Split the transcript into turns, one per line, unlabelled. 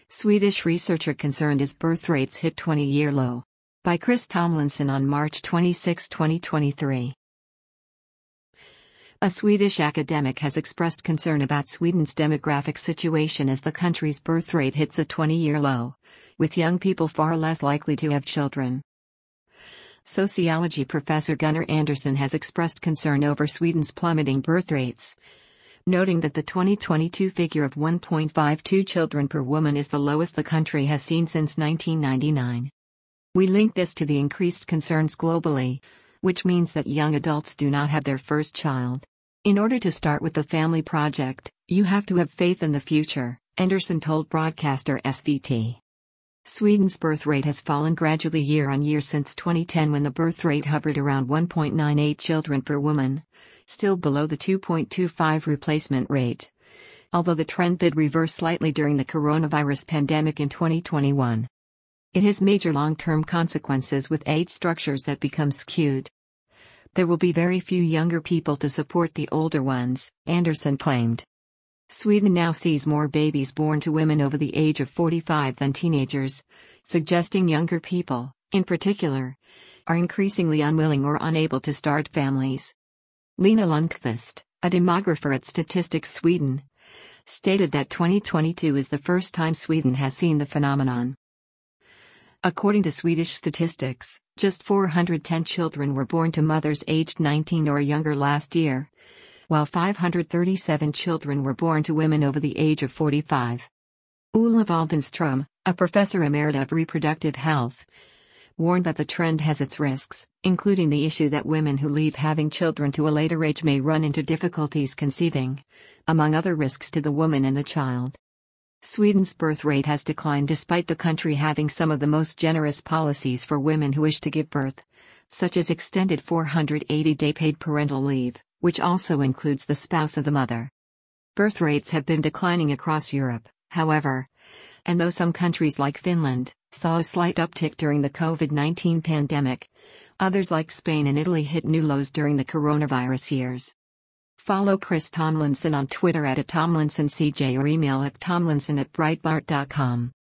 Swedish researcher concerned as birth rates hit 20-year low. By Chris Tomlinson on March 26, 2023. A Swedish academic has expressed concern about Sweden's demographic situation as the country's birth rate hits a 20-year low, with young people far less likely to have children. Sociology professor Gunnar Andersson has expressed concern over Sweden's plummeting birth rates, noting that the 2022 figure of 1.52 children per woman is the lowest the country has seen since 1999. We link this to the increased concerns globally, which means that young adults do not have their first child. In order to start with the family project, you have to have faith in the future, Andersson told broadcaster SVT. Sweden's birth rate has fallen gradually year on year since 2010, when the birth rate hovered around 1.98 children per woman, still below the 2.25 replacement rate, although the trend did reverse slightly during the coronavirus pandemic in 2021. It has major long-term consequences with age structures that become skewed. There will be very few younger people to support the older ones, Andersson claimed. Sweden now sees more babies born to women over the age of 45 than teenagers, suggesting younger people, in particular, are increasingly unwilling or unable to start families. Lena Lundqvist, a demographer at Statistics Sweden, stated that 2022 is the first time Sweden has seen the phenomenon. According to Swedish statistics, just 410 children were born to mothers aged 19 or younger last year, while 537 children were born to women over the age of 45. Ulla Waldenström, a professor emerita of reproductive health, warned that the trend has its risks, including the issue that women who leave having children to a later age may run into difficulties conceiving, among other risks to the woman and the child. Sweden's birth rate has declined despite the country having some of the most generous policies for women who wish to give birth, such as extended 480-day paid parental leave, which also includes the spouse of the mother. Birth rates have been declining across Europe, however, and though some countries like Finland saw a slight uptick during the COVID-19 pandemic, others like Spain and Italy hit new lows during the coronavirus years. Follow Chris Tomlinson on Twitter @TomlinsonCJ or email at tomlinson@breitbart.com.